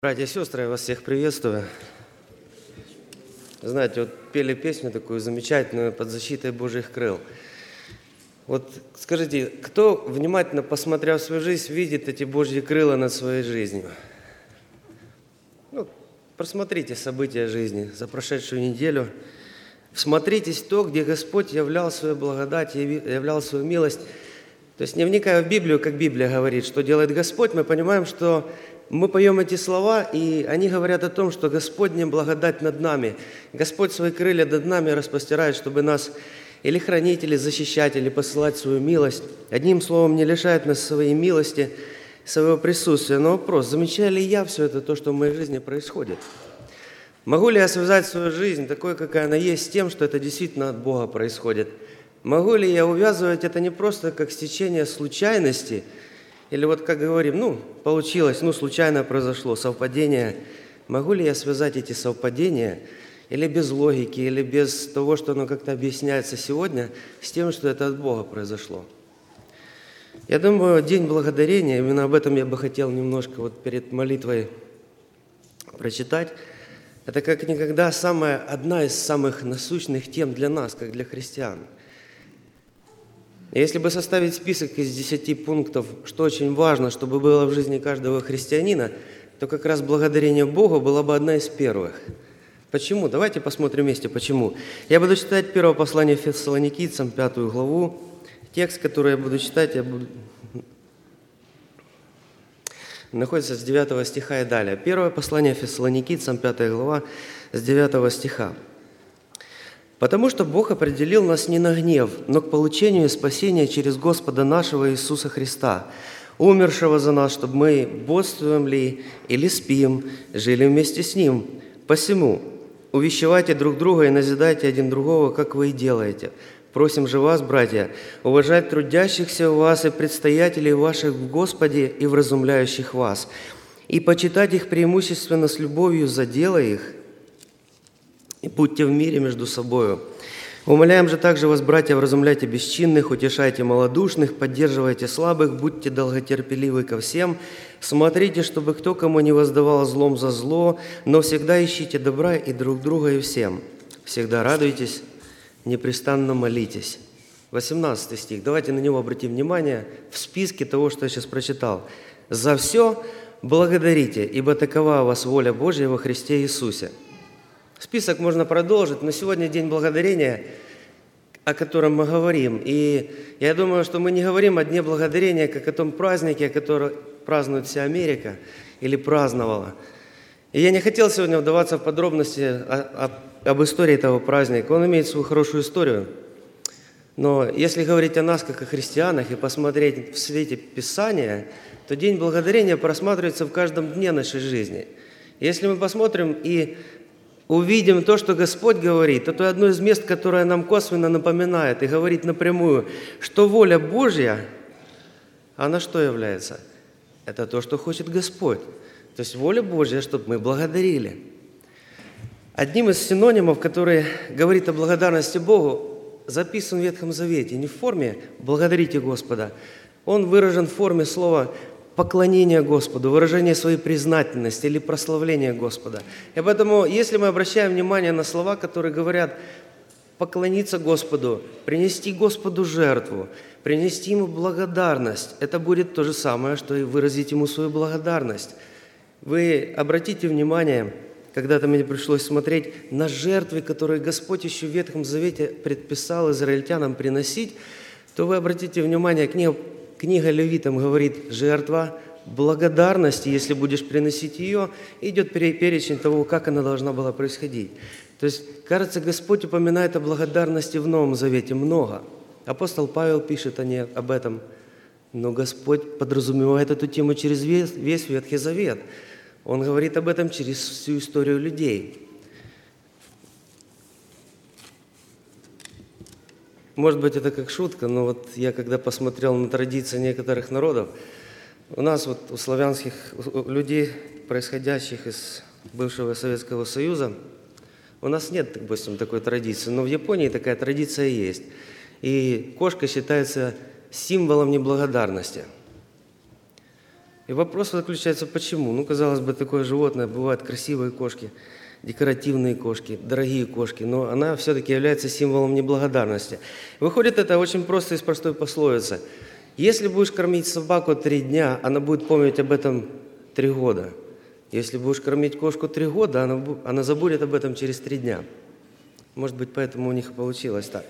Братья и сестры, я вас всех приветствую. Знаете, вот пели песню такую замечательную «Под защитой Божьих крыл». Вот скажите, кто, внимательно посмотрев свою жизнь, видит эти Божьи крылья над своей жизнью? Просмотрите события жизни за прошедшую неделю. Всмотритесь в то, где Господь являл свою благодать, являл свою милость. То есть, не вникая в Библию, как Библия говорит, что делает Господь, мы понимаем, что мы поем эти слова, и они говорят о том, что Господня благодать над нами. Господь свои крылья над нами распростирает, чтобы нас или хранить, или защищать, или посылать свою милость. Одним словом, не лишает нас своей милости, своего присутствия. Но вопрос, замечаю ли я все это, то, что в моей жизни происходит? Могу ли я связать свою жизнь, такой, какая она есть, с тем, что это действительно от Бога происходит? Могу ли я увязывать это не просто как стечение случайности, или вот как говорим, получилось, случайно произошло, совпадение. Могу ли я связать эти совпадения, или без логики, или без того, что оно как-то объясняется сегодня, с тем, что это от Бога произошло? Я думаю, День Благодарения, именно об этом я бы хотел немножко перед молитвой прочитать. Это как никогда одна из самых насущных тем для нас, как для христиан. Если бы составить список из 10 пунктов, что очень важно, чтобы было в жизни каждого христианина, то как раз благодарение Богу была бы одна из первых. Почему? Давайте посмотрим вместе, почему. Я буду читать первое послание Фессалоникийцам, 5 главу. Текст, который я буду читать, находится с 9 стиха и далее. Первое послание Фессалоникийцам, 5 глава, с 9 стиха. «Потому что Бог определил нас не на гнев, но к получению спасения через Господа нашего Иисуса Христа, умершего за нас, чтобы мы, бодствуем ли или спим, жили вместе с Ним. Посему увещевайте друг друга и назидайте один другого, как вы и делаете. Просим же вас, братья, уважать трудящихся у вас и предстоятелей ваших в Господе и вразумляющих вас, и почитать их преимущественно с любовью за дело их, и будьте в мире между собою. Умоляем же также вас, братья, вразумляйте бесчинных, утешайте малодушных, поддерживайте слабых, будьте долготерпеливы ко всем. Смотрите, чтобы кто кому не воздавал злом за зло, но всегда ищите добра и друг друга, и всем. Всегда радуйтесь, непрестанно молитесь». 18 стих. Давайте на него обратим внимание в списке того, что я сейчас прочитал. «За все благодарите, ибо такова у вас воля Божья во Христе Иисусе». Список можно продолжить, но сегодня День Благодарения, о котором мы говорим. И я думаю, что мы не говорим о Дне Благодарения, как о том празднике, который празднует вся Америка или праздновала. И я не хотел сегодня вдаваться в подробности об истории этого праздника. Он имеет свою хорошую историю. Но если говорить о нас, как о христианах, и посмотреть в свете Писания, то День Благодарения просматривается в каждом дне нашей жизни. Если мы посмотрим и увидим то, что Господь говорит, это одно из мест, которое нам косвенно напоминает и говорит напрямую, что воля Божья, она что является? Это то, что хочет Господь. То есть воля Божья, чтобы мы благодарили. Одним из синонимов, который говорит о благодарности Богу, записан в Ветхом Завете, не в форме «благодарите Господа», он выражен в форме слова поклонение Господу, выражение своей признательности или прославление Господа. И поэтому, если мы обращаем внимание на слова, которые говорят поклониться Господу, принести Господу жертву, принести Ему благодарность, это будет то же самое, что и выразить Ему свою благодарность. Вы обратите внимание, когда-то мне пришлось смотреть на жертвы, которые Господь еще в Ветхом Завете предписал израильтянам приносить, то вы обратите внимание, книга Левитам говорит, жертва благодарности, если будешь приносить ее, идет перечень того, как она должна была происходить. То есть, кажется, Господь упоминает о благодарности в Новом Завете много. Апостол Павел пишет об этом, но Господь подразумевает эту тему через весь Ветхий Завет. Он говорит об этом через всю историю людей. Может быть, это как шутка, но я когда посмотрел на традиции некоторых народов, у нас у славянских людей, происходящих из бывшего Советского Союза, у нас нет, допустим, такой традиции, но в Японии такая традиция есть. И кошка считается символом неблагодарности. И вопрос заключается, почему? Ну, казалось бы, такое животное, бывают красивые кошки, декоративные кошки, дорогие кошки, но она все-таки является символом неблагодарности. Выходит это очень просто из простой пословицы. Если будешь кормить собаку 3 дня, она будет помнить об этом 3 года. Если будешь кормить кошку 3 года, она забудет об этом через 3 дня. Может быть, поэтому у них и получилось так.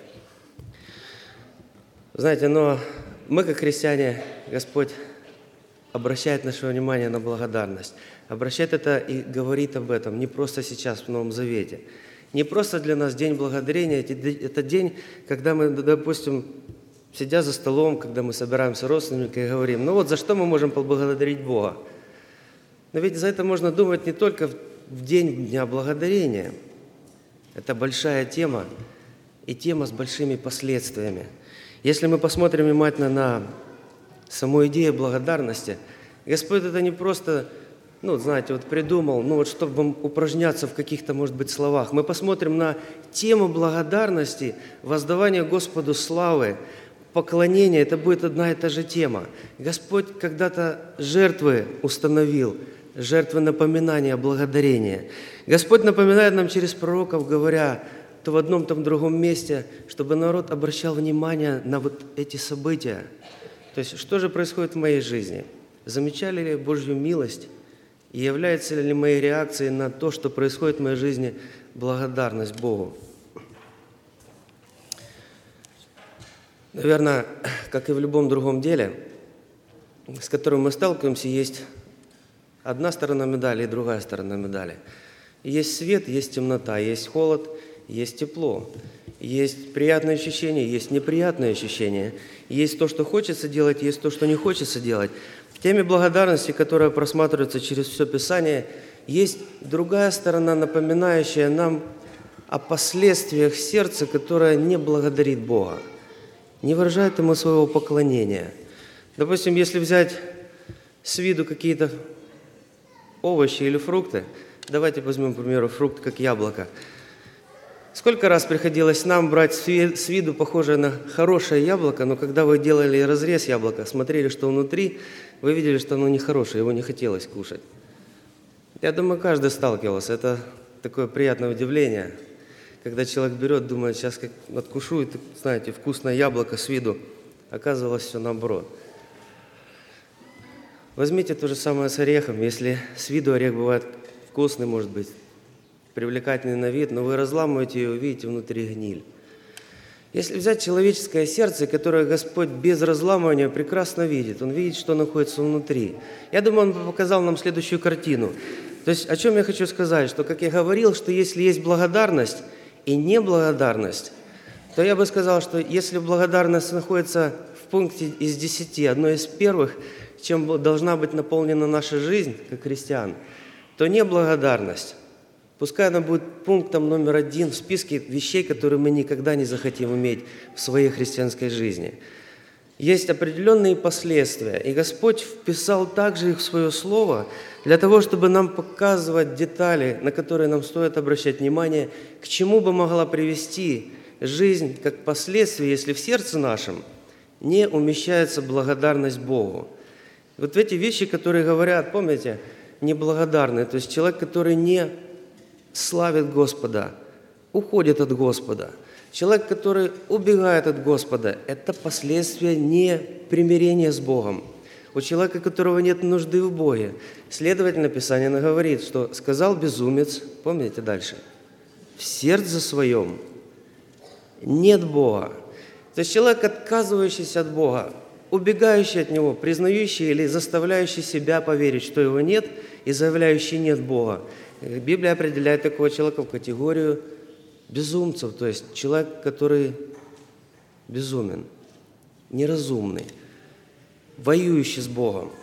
Знаете, но мы, как христиане, Господь обращает наше внимание на благодарность. Обращает это и говорит об этом не просто сейчас в Новом Завете. Не просто для нас День Благодарения, это день, когда мы, допустим, сидя за столом, когда мы собираемся родственниками и говорим, ну вот за что мы можем поблагодарить Бога? Но ведь за это можно думать не только в день Дня Благодарения. Это большая тема и тема с большими последствиями. Если мы посмотрим внимательно на саму идею благодарности, Господь это не просто, придумал, чтобы упражняться в каких-то, может быть, словах. Мы посмотрим на тему благодарности, воздавания Господу славы, поклонения. Это будет одна и та же тема. Господь когда-то жертвы установил, жертвы напоминания, благодарения. Господь напоминает нам через пророков, говоря, то в одном, то в другом месте, чтобы народ обращал внимание на вот эти события. То есть, что же происходит в моей жизни? Замечали ли Божью милость? И является ли моей реакцией на то, что происходит в моей жизни, благодарность Богу? Наверное, как и в любом другом деле, с которым мы сталкиваемся, есть одна сторона медали и другая сторона медали. Есть свет, есть темнота, есть холод, есть тепло. Есть приятные ощущения, есть неприятные ощущения. Есть то, что хочется делать, есть то, что не хочется делать. В теме благодарности, которая просматривается через все Писание, есть другая сторона, напоминающая нам о последствиях сердца, которое не благодарит Бога, не выражает Ему своего поклонения. Допустим, если взять с виду какие-то овощи или фрукты, давайте возьмем, к примеру, фрукт, как яблоко. Сколько раз приходилось нам брать с виду похожее на хорошее яблоко, но когда вы делали разрез яблока, смотрели, что внутри, вы видели, что оно нехорошее, его не хотелось кушать. Я думаю, каждый сталкивался. Это такое приятное удивление, когда человек берет, думает, сейчас как откушу, и, знаете, вкусное яблоко с виду. Оказывалось, все наоборот. Возьмите то же самое с орехом. Если с виду орех бывает вкусный, может быть, привлекательный на вид, но вы разламываете ее, увидите внутри гниль. Если взять человеческое сердце, которое Господь без разламывания прекрасно видит, Он видит, что находится внутри. Я думаю, Он показал нам следующую картину. То есть, о чем я хочу сказать, что, как я говорил, что если есть благодарность и неблагодарность, то я бы сказал, что если благодарность находится в пункте из 10, одной из первых, чем должна быть наполнена наша жизнь, как христиан, то неблагодарность, пускай она будет пунктом номер 1 в списке вещей, которые мы никогда не захотим иметь в своей христианской жизни. Есть определенные последствия, и Господь вписал также их в Свое Слово для того, чтобы нам показывать детали, на которые нам стоит обращать внимание, к чему бы могла привести жизнь как последствие, если в сердце нашем не умещается благодарность Богу. Вот эти вещи, которые говорят, помните, неблагодарные, то есть человек, который не славит Господа, уходит от Господа. Человек, который убегает от Господа, это последствия непримирения с Богом. У человека, у которого нет нужды в Боге. Следовательно, Писание говорит, что сказал безумец, помните дальше, в сердце своем нет Бога. То есть человек, отказывающийся от Бога, убегающий от Него, признающий или заставляющий себя поверить, что Его нет, и заявляющий «нет Бога». Библия определяет такого человека в категорию безумцев, то есть человек, который безумен, неразумный, воюющий с Богом.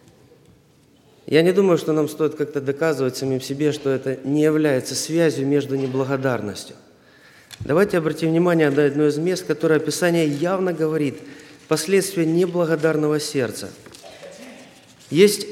Я не думаю, что нам стоит как-то доказывать самим себе, что это не является связью между неблагодарностью. Давайте обратим внимание на одно из мест, которое Писание явно говорит последствия неблагодарного сердца. Есть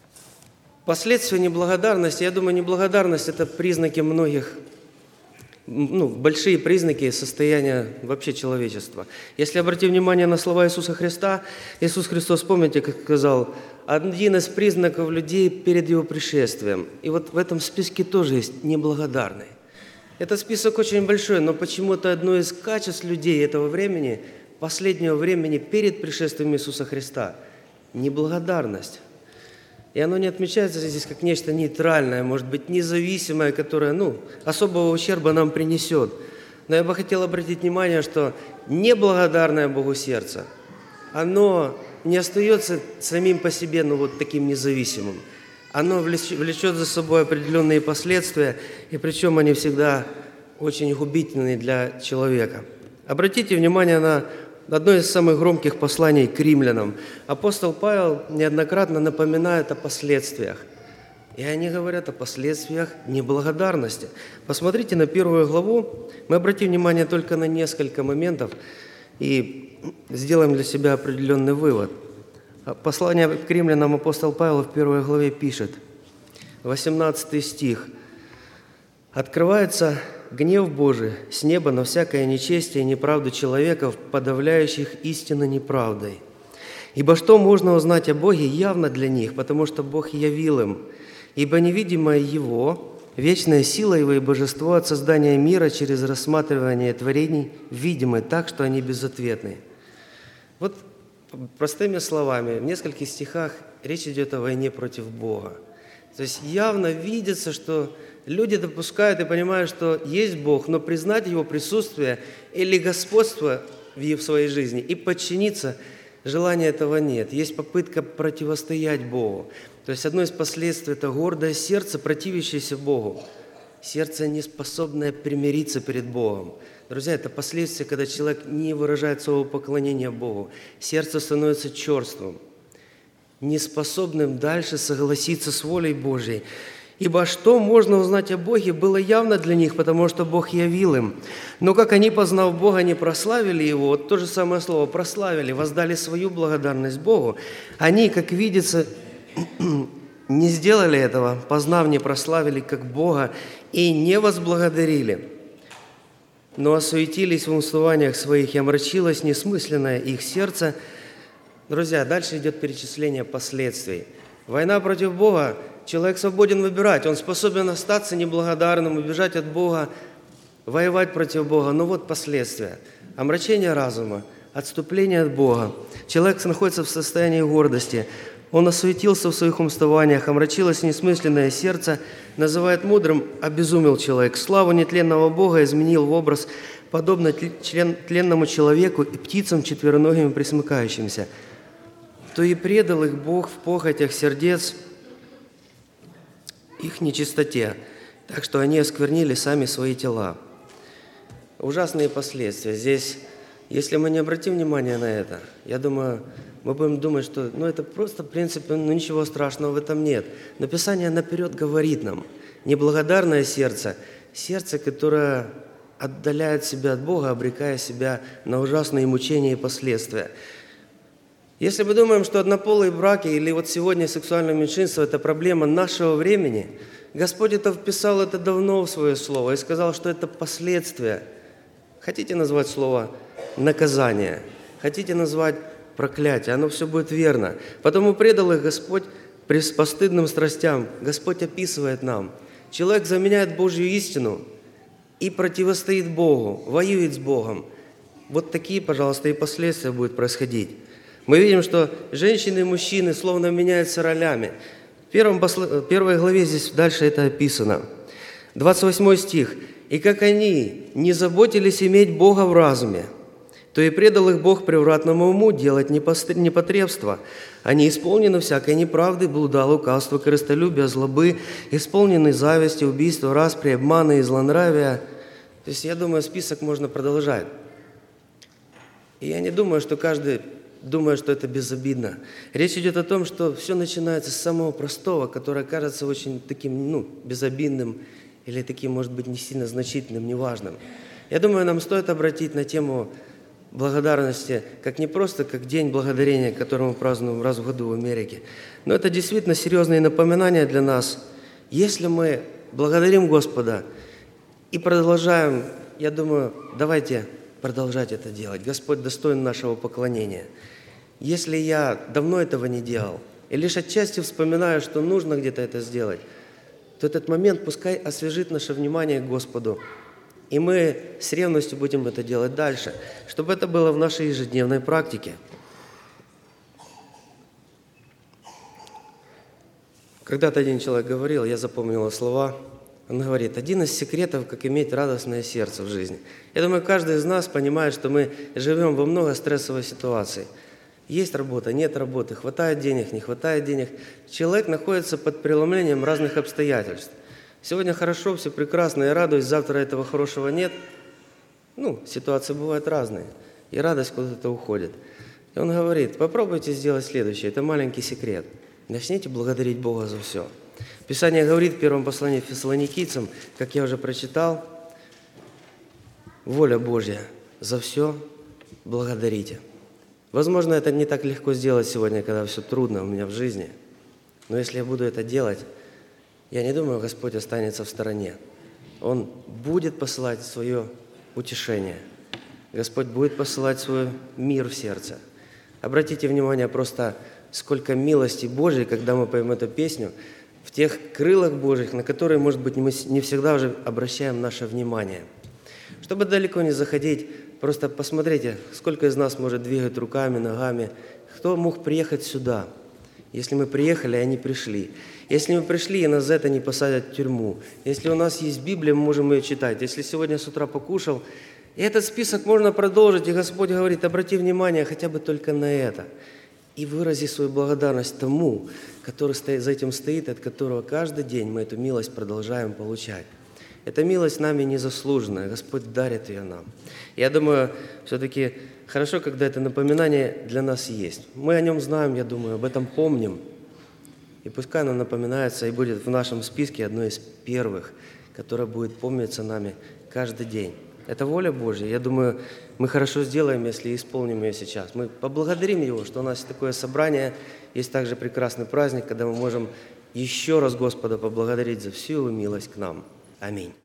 последствия неблагодарности. Я думаю, неблагодарность – это признаки многих большие признаки состояния вообще человечества. Если обратить внимание на слова Иисуса Христа, Иисус Христос, помните, как сказал, один из признаков людей перед Его пришествием. И вот в этом списке тоже есть неблагодарный. Этот список очень большой, но почему-то одно из качеств людей этого времени, последнего времени перед пришествием Иисуса Христа – неблагодарность. И оно не отмечается здесь как нечто нейтральное, может быть, независимое, которое, особого ущерба нам принесет. Но я бы хотел обратить внимание, что неблагодарное Богу сердце, оно не остается самим по себе, таким независимым. Оно влечет за собой определенные последствия, и причем они всегда очень губительны для человека. Обратите внимание на одно из самых громких посланий к римлянам. Апостол Павел неоднократно напоминает о последствиях. И они говорят о последствиях неблагодарности. Посмотрите на 1 главу. Мы обратим внимание только на несколько моментов и сделаем для себя определенный вывод. Послание к римлянам апостол Павел в 1 главе пишет, 18 стих. «Открывается гнев Божий с неба на всякое нечестие и неправду человеков, подавляющих истину неправдой. Ибо что можно узнать о Боге явно для них, потому что Бог явил им, ибо невидимое Его, вечная сила Его и божество от создания мира через рассматривание творений видимы так, что они безответны». Вот простыми словами, в нескольких стихах речь идет о войне против Бога. То есть явно видится, что люди допускают и понимают, что есть Бог, но признать Его присутствие или господство в своей жизни и подчиниться, желания этого нет. Есть попытка противостоять Богу. То есть одно из последствий – это гордое сердце, противящееся Богу. Сердце, не способное примириться перед Богом. Друзья, это последствия, когда человек не выражает своего поклонения Богу. Сердце становится черствым, неспособным дальше согласиться с волей Божьей. Ибо что можно узнать о Боге, было явно для них, потому что Бог явил им. Но как они, познав Бога, не прославили Его, вот то же самое слово «прославили», воздали свою благодарность Богу, они, как видится, не сделали этого, познав, не прославили как Бога и не возблагодарили, но осуетились в умствованиях своих, и омрачилось несмысленное их сердце. Друзья, дальше идет перечисление последствий. Война против Бога. Человек свободен выбирать. Он способен остаться неблагодарным, убежать от Бога, воевать против Бога. Но вот последствия. Омрачение разума, отступление от Бога. Человек находится в состоянии гордости. Он осуетился в своих умствованиях, омрачилось несмысленное сердце, называет мудрым, обезумел человек. Славу нетленного Бога изменил в образ, подобно тленному человеку и птицам четвероногим пресмыкающимся. То и предал их Бог в похотях сердец их нечистоте, так что они осквернили сами свои тела. Ужасные последствия. Здесь, если мы не обратим внимания на это, я думаю, мы будем думать, что это просто, в принципе, ничего страшного в этом нет. Но Писание наперед говорит нам, неблагодарное сердце, сердце, которое отдаляет себя от Бога, обрекая себя на ужасные мучения и последствия. Если мы думаем, что однополые браки или вот сегодня сексуальное меньшинство – это проблема нашего времени, Господь вписал это давно в Свое Слово и сказал, что это последствия. Хотите назвать слово «наказание», хотите назвать «проклятие», оно все будет верно. Потому предал их Господь постыдным страстям. Господь описывает нам. Человек заменяет Божью истину и противостоит Богу, воюет с Богом. Вот такие, пожалуйста, и последствия будут происходить. Мы видим, что женщины и мужчины словно меняются ролями. В первой главе здесь дальше это описано. 28 стих. «И как они не заботились иметь Бога в разуме, то и предал их Бог превратному уму делать непотребство. Они исполнены всякой неправды, блуда, лукавства, корыстолюбия, злобы, исполнены зависти, убийства, распри, обмана и злонравия». То есть, я думаю, список можно продолжать. И я не думаю, что каждый думает, что это безобидно. Речь идет о том, что все начинается с самого простого, которое кажется очень таким, безобидным или таким, может быть, не сильно значительным, неважным. Я думаю, нам стоит обратить на тему благодарности, как не просто как День Благодарения, который мы празднуем раз в году в Америке, но это действительно серьезные напоминания для нас. Если мы благодарим Господа И продолжаем, я думаю, давайте продолжать это делать. Господь достоин нашего поклонения. Если я давно этого не делал, и лишь отчасти вспоминаю, что нужно где-то это сделать, то этот момент пускай освежит наше внимание к Господу. И мы с ревностью будем это делать дальше, чтобы это было в нашей ежедневной практике. Когда-то один человек говорил, я запомнил его слова, он говорит, один из секретов, как иметь радостное сердце в жизни. Я думаю, каждый из нас понимает, что мы живем во много стрессовых ситуаций. Есть работа, нет работы, хватает денег, не хватает денег. Человек находится под преломлением разных обстоятельств. Сегодня хорошо, все прекрасно, я радуюсь, завтра этого хорошего нет. Ситуации бывают разные, и радость куда-то уходит. И он говорит, попробуйте сделать следующее, это маленький секрет. Начните благодарить Бога за все. Писание говорит в первом послании Фессалоникийцам, как я уже прочитал, воля Божья, за все благодарите. Возможно, это не так легко сделать сегодня, когда все трудно у меня в жизни. Но если я буду это делать, я не думаю, Господь останется в стороне. Он будет посылать свое утешение. Господь будет посылать свой мир в сердце. Обратите внимание просто, сколько милости Божьей, когда мы поем эту песню, в тех крылах Божьих, на которые, может быть, мы не всегда уже обращаем наше внимание. Чтобы далеко не заходить, просто посмотрите, сколько из нас может двигать руками, ногами. Кто мог приехать сюда, если мы приехали, и они пришли? Если мы пришли, и нас за это не посадят в тюрьму. Если у нас есть Библия, мы можем ее читать. Если сегодня с утра покушал, и этот список можно продолжить, и Господь говорит, обрати внимание хотя бы только на это. И вырази свою благодарность тому, который за этим стоит, от которого каждый день мы эту милость продолжаем получать. Эта милость нами незаслуженная, Господь дарит ее нам. Я думаю, все-таки хорошо, когда это напоминание для нас есть. Мы о нем знаем, я думаю, об этом помним. И пускай оно напоминается и будет в нашем списке одной из первых, которая будет помниться нами каждый день. Это воля Божья. Я думаю, мы хорошо сделаем, если исполним ее сейчас. Мы поблагодарим Его, что у нас есть такое собрание, есть также прекрасный праздник, когда мы можем еще раз Господа поблагодарить за всю Его милость к нам. Аминь.